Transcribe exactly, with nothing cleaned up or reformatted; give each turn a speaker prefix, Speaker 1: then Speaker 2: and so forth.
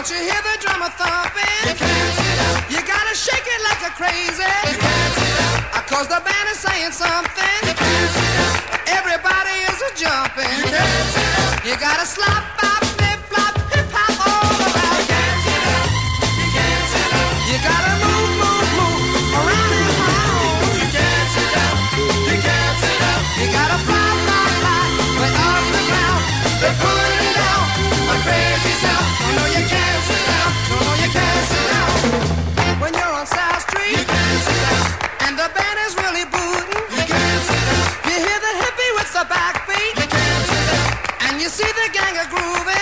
Speaker 1: Don't you hear the drummer thumping?
Speaker 2: You can't sit up.
Speaker 1: You gotta shake it like a crazy.
Speaker 2: You can't sit up.
Speaker 1: Cause the band is saying something.
Speaker 2: You can't sit up.
Speaker 1: Everybody is a jumping.
Speaker 2: You can't sit up.
Speaker 1: You gotta slop, bop, flip, flop, hip hop all around.
Speaker 2: You can't sit up. You can't sit up.
Speaker 1: You gotta move, move, move around and around.
Speaker 2: You can't sit up. You can't sit up.
Speaker 1: You gotta fly, fly, fly way off the ground. They're pulling down my crazy self. No, no, you can't sit down. No, no, you can't sit down. When you're on South Street,
Speaker 2: you can't sit down.
Speaker 1: And the band is really booting.
Speaker 2: You can't sit down.
Speaker 1: You hear the hippie with the backbeat.
Speaker 2: You can't sit down.
Speaker 1: And you see the gang a grooving.